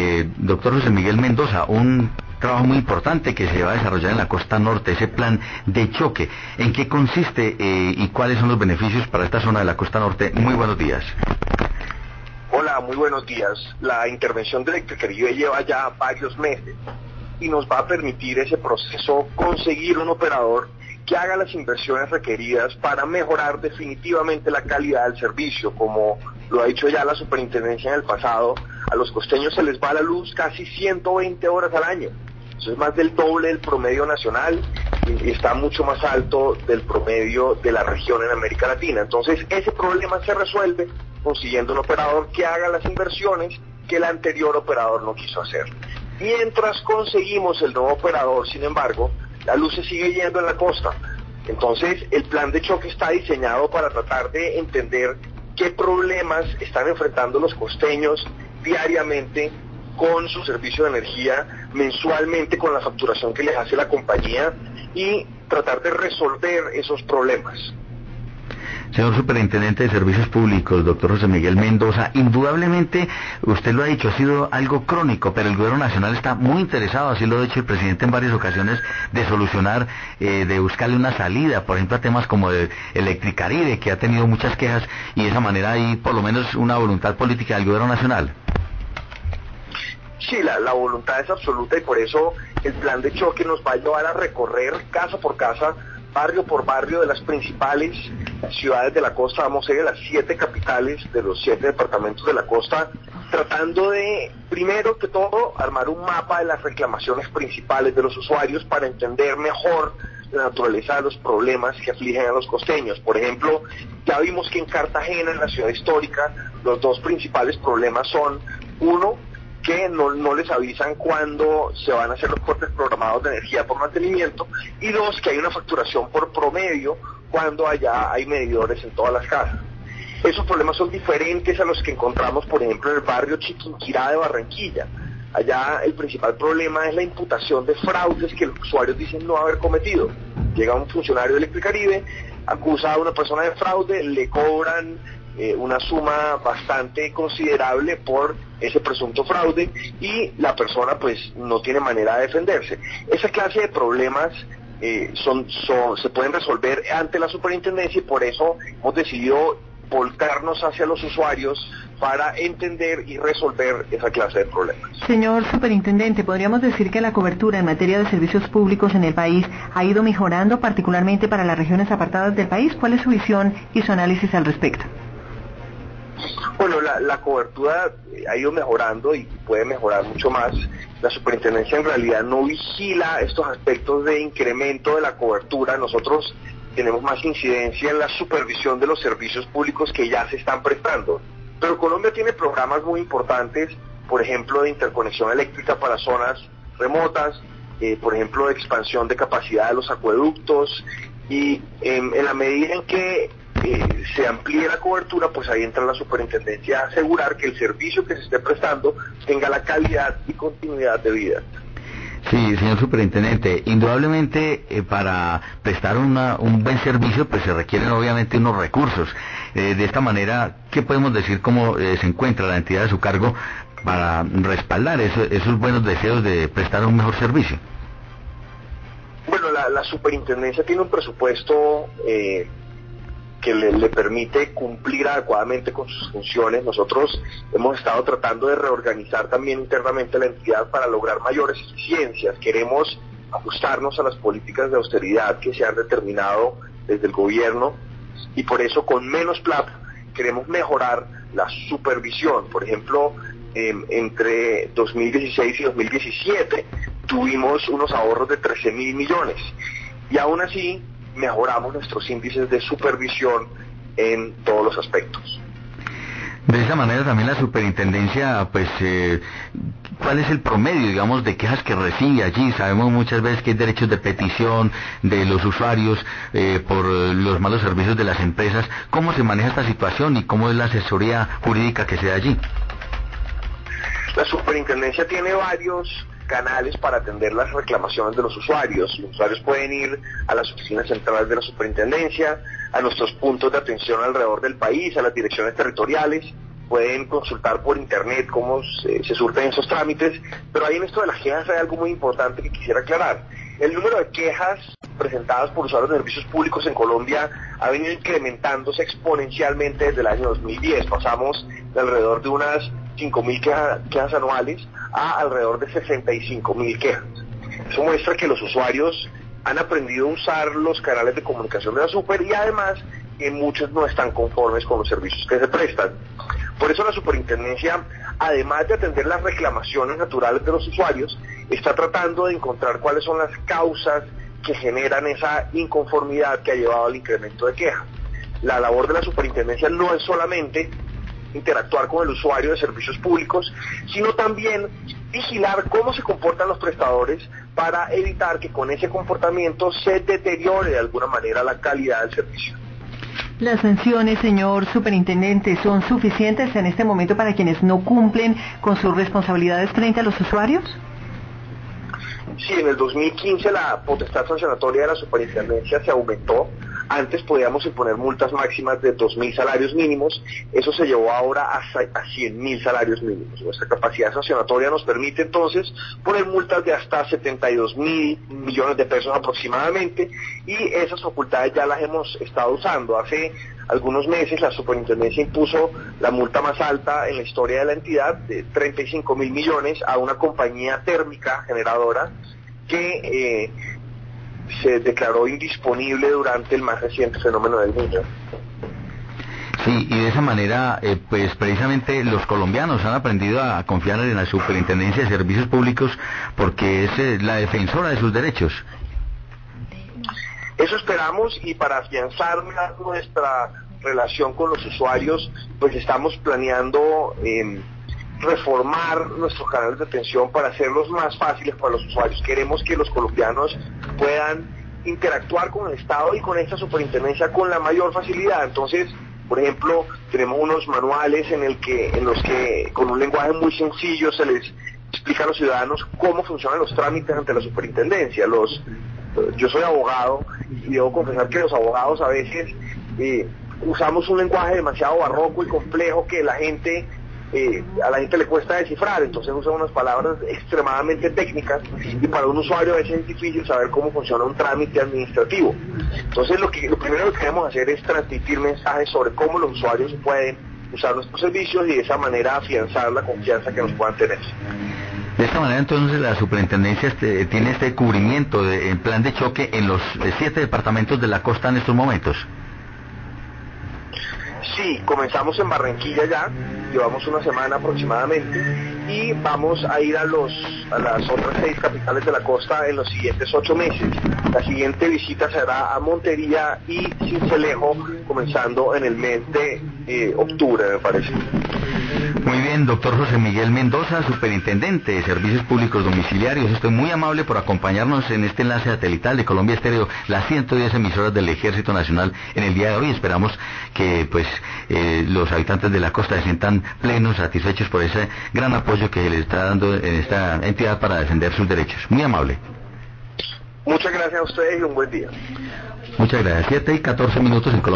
doctor José Miguel Mendoza, un trabajo muy importante que se va a desarrollar en la costa norte, ese plan de choque. ¿En qué consiste y cuáles son los beneficios para esta zona de la costa norte? Muy buenos días. Hola, muy buenos días. La intervención de Electricaribe lleva ya varios meses y nos va a permitir ese proceso conseguir un operador que haga las inversiones requeridas para mejorar definitivamente la calidad del servicio. Como lo ha dicho ya la superintendencia en el pasado, a los costeños se les va la luz casi 120 horas al año. Eso es más del doble del promedio nacional y está mucho más alto del promedio de la región en América Latina. Entonces, ese problema se resuelve consiguiendo un operador que haga las inversiones que el anterior operador no quiso hacer. Mientras conseguimos el nuevo operador, sin embargo, la luz se sigue yendo en la costa. Entonces, el plan de choque está diseñado para tratar de entender qué problemas están enfrentando los costeños diariamente con su servicio de energía, mensualmente con la facturación que les hace la compañía y tratar de resolver esos problemas. Señor Superintendente de Servicios Públicos, doctor José Miguel Mendoza, indudablemente, usted lo ha dicho, ha sido algo crónico, pero el gobierno nacional está muy interesado, así lo ha dicho el presidente en varias ocasiones, de solucionar, de buscarle una salida, por ejemplo, a temas como de Electricaribe, que ha tenido muchas quejas, y de esa manera hay por lo menos una voluntad política del gobierno nacional. Sí, la voluntad es absoluta y por eso el plan de choque nos va a llevar a recorrer casa por casa, barrio por barrio de las principales ciudades de la costa. Vamos a ir a las 7 capitales de los 7 departamentos de la costa, tratando de, primero que todo, armar un mapa de las reclamaciones principales de los usuarios para entender mejor la naturaleza de los problemas que afligen a los costeños. Por ejemplo, ya vimos que en Cartagena, en la ciudad histórica, los dos principales problemas son, uno, que no les avisan cuándo se van a hacer los cortes programados de energía por mantenimiento, y dos, que hay una facturación por promedio cuando allá hay medidores en todas las casas. Esos problemas son diferentes a los que encontramos, por ejemplo, en el barrio Chiquinquirá de Barranquilla. Allá el principal problema es la imputación de fraudes que los usuarios dicen no haber cometido. Llega un funcionario de Electricaribe, acusa a una persona de fraude, le cobran una suma bastante considerable por ese presunto fraude y la persona pues no tiene manera de defenderse. Esa clase de problemas se pueden resolver ante la superintendencia y por eso hemos decidido volcarnos hacia los usuarios para entender y resolver esa clase de problemas. Señor Superintendente, ¿podríamos decir que la cobertura en materia de servicios públicos en el país ha ido mejorando, particularmente para las regiones apartadas del país? ¿Cuál es su visión y su análisis al respecto? Bueno, la cobertura ha ido mejorando y puede mejorar mucho más. La superintendencia en realidad no vigila estos aspectos de incremento de la cobertura. Nosotros tenemos más incidencia en la supervisión de los servicios públicos que ya se están prestando. Pero Colombia tiene programas muy importantes, por ejemplo, de interconexión eléctrica para zonas remotas, por ejemplo, de expansión de capacidad de los acueductos, y en la medida en que se amplíe la cobertura, pues ahí entra la superintendencia a asegurar que el servicio que se esté prestando tenga la calidad y continuidad de vida. Sí, señor Superintendente, indudablemente para prestar un buen servicio pues se requieren obviamente unos recursos. De esta manera, ¿qué podemos decir cómo se encuentra la entidad a su cargo para respaldar esos buenos deseos de prestar un mejor servicio? Bueno, la superintendencia tiene un presupuesto que le permite cumplir adecuadamente con sus funciones. Nosotros hemos estado tratando de reorganizar también internamente la entidad para lograr mayores eficiencias. Queremos ajustarnos a las políticas de austeridad que se han determinado desde el gobierno y por eso con menos plata queremos mejorar la supervisión. Por ejemplo, entre 2016 y 2017 tuvimos unos ahorros de 13.000 millones y aún así mejoramos nuestros índices de supervisión en todos los aspectos. De esa manera también la superintendencia, pues, ¿cuál es el promedio, digamos, de quejas que recibe allí? Sabemos muchas veces que hay derechos de petición de los usuarios por los malos servicios de las empresas. ¿Cómo se maneja esta situación y cómo es la asesoría jurídica que se da allí? La superintendencia tiene varios canales para atender las reclamaciones de los usuarios. Los usuarios pueden ir a las oficinas centrales de la superintendencia, a nuestros puntos de atención alrededor del país, a las direcciones territoriales, pueden consultar por internet cómo se surten esos trámites, pero ahí en esto de las quejas hay algo muy importante que quisiera aclarar. El número de quejas presentadas por usuarios de servicios públicos en Colombia ha venido incrementándose exponencialmente desde el año 2010. Pasamos de alrededor de unas 5.000 quejas anuales a alrededor de 65.000 quejas. Eso muestra que los usuarios han aprendido a usar los canales de comunicación de la Super y además que muchos no están conformes con los servicios que se prestan. Por eso la Superintendencia, además de atender las reclamaciones naturales de los usuarios, está tratando de encontrar cuáles son las causas que generan esa inconformidad que ha llevado al incremento de quejas. La labor de la Superintendencia no es solamente interactuar con el usuario de servicios públicos, sino también vigilar cómo se comportan los prestadores para evitar que con ese comportamiento se deteriore de alguna manera la calidad del servicio. ¿Las sanciones, señor superintendente, son suficientes en este momento para quienes no cumplen con sus responsabilidades frente a los usuarios? Sí, en el 2015 la potestad sancionatoria de la Superintendencia se aumentó. Antes podíamos imponer multas máximas de 2.000 salarios mínimos, eso se llevó ahora a 100.000 salarios mínimos. Nuestra capacidad sancionatoria nos permite entonces poner multas de hasta 72.000 millones de pesos aproximadamente, y esas facultades ya las hemos estado usando. Hace algunos meses la Superintendencia impuso la multa más alta en la historia de la entidad, de 35.000 millones, a una compañía térmica generadora que se declaró indisponible durante el más reciente fenómeno del Niño. Sí, y de esa manera, pues precisamente los colombianos han aprendido a confiar en la Superintendencia de Servicios Públicos porque es la defensora de sus derechos. Eso esperamos, y para afianzar nuestra relación con los usuarios, pues estamos planeando reformar nuestros canales de atención para hacerlos más fáciles para los usuarios. Queremos que los colombianos puedan interactuar con el Estado y con esta superintendencia con la mayor facilidad. Entonces, por ejemplo, tenemos unos manuales en los que con un lenguaje muy sencillo se les explica a los ciudadanos cómo funcionan los trámites ante la superintendencia. Yo soy abogado y debo confesar que los abogados a veces usamos un lenguaje demasiado barroco y complejo que a la gente le cuesta descifrar, entonces usa unas palabras extremadamente técnicas y para un usuario a veces es difícil saber cómo funciona un trámite administrativo. Entonces lo primero que queremos hacer es transmitir mensajes sobre cómo los usuarios pueden usar nuestros servicios y de esa manera afianzar la confianza que nos puedan tener. De esta manera entonces la superintendencia tiene este cubrimiento en plan de choque en los 7 departamentos de la costa en estos momentos. Sí, comenzamos en Barranquilla ya, llevamos una semana aproximadamente y vamos a ir a las otras 6 capitales de la costa en los siguientes 8 meses. La siguiente visita será a Montería y Sincelejo, comenzando en el mes de octubre, me parece. Muy bien, doctor José Miguel Mendoza, superintendente de Servicios Públicos Domiciliarios. Estoy muy amable por acompañarnos en este enlace satelital de Colombia Estéreo, las 110 emisoras del Ejército Nacional en el día de hoy. Esperamos que los habitantes de la costa se sientan plenos, satisfechos por ese gran apoyo que les está dando esta entidad para defender sus derechos. Muy amable. Muchas gracias a ustedes y un buen día. Muchas gracias. 7:14 en Colombia.